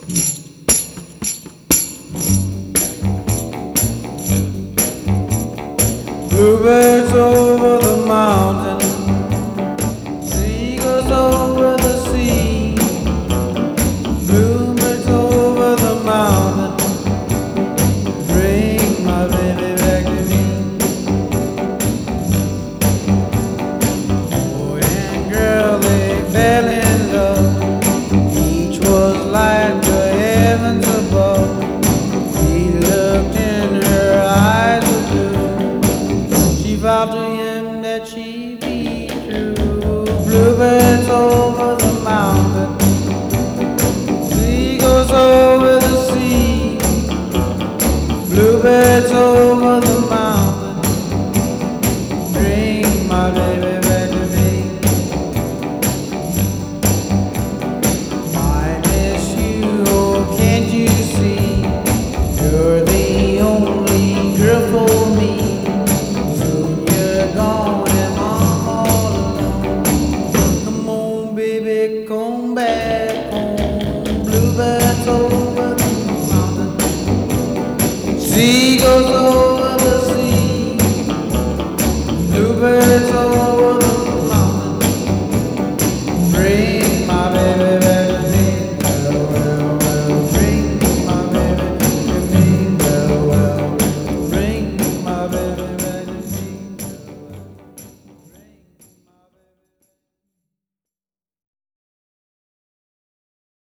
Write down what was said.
Bluebirds over the mountain, seagulls over the sea. Bluebirds over the mountain, bring my baby back to me. Boy and girl, they fell in love. Each was like the heavens above. He looked in her eyes of blue. She vowed to him that she'd be true. Bluebirds over the mountain, seagulls over the sea. Bluebirds over the